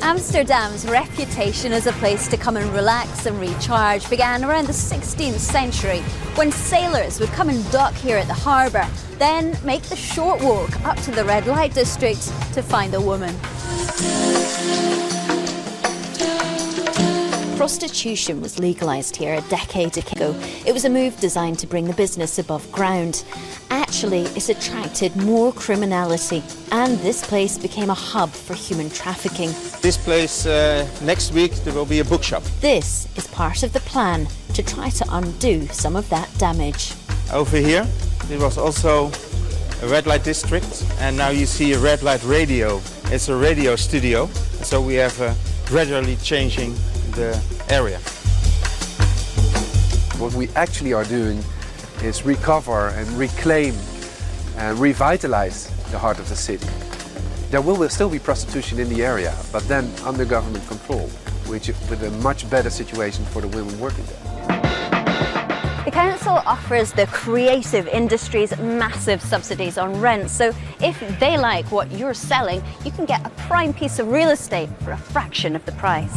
Amsterdam's reputation as a place to come and relax and recharge began around the 16th century when sailors would come and dock here at the harbour, then make the short walk up to the red light district to find a woman. Prostitution was legalised here a decade ago. It was a move designed to bring the business above ground. Actually, it attracted more criminality, and this place became a hub for human trafficking. This place, next week, there will be a bookshop. This is part of the plan to try to undo some of that damage. Over here, there was also a red light district, and now you see a red light radio. It's a radio studio, so we have gradually changing the area. What we actually are doing is recover and reclaim and revitalize the heart of the city. There will still be prostitution in the area, but then under government control, with a much better situation for the women working there. The council offers the creative industries massive subsidies on rent, so if they like what you're selling, you can get a prime piece of real estate for a fraction of the price.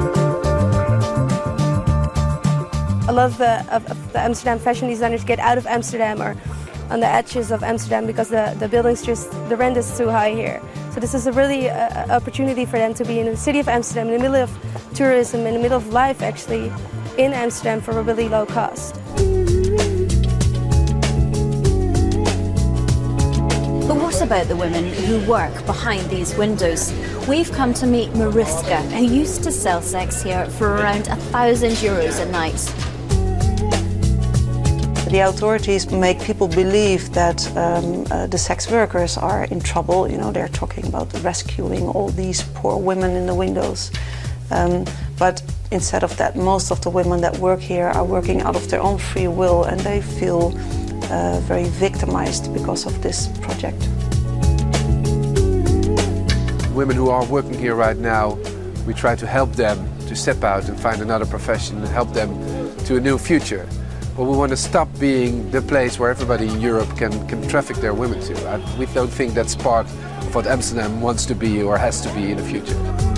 A lot of the Amsterdam fashion designers get out of Amsterdam or on the edges of Amsterdam because the buildings the rent is too high here. So this is a really opportunity for them to be in the city of Amsterdam, in the middle of tourism, in the middle of life actually, in Amsterdam for a really low cost. But what about the women who work behind these windows? We've come to meet Mariska, who used to sell sex here for around €1,000 a night. The authorities make people believe that the sex workers are in trouble. You know, they're talking about rescuing all these poor women in the windows. But instead of that, most of the women that work here are working out of their own free will, and they feel very victimized because of this project. Women who are working here right now, we try to help them to step out and find another profession and help them to a new future. But we want to stop being the place where everybody in Europe can traffic their women to. We don't think that's part of what Amsterdam wants to be or has to be in the future.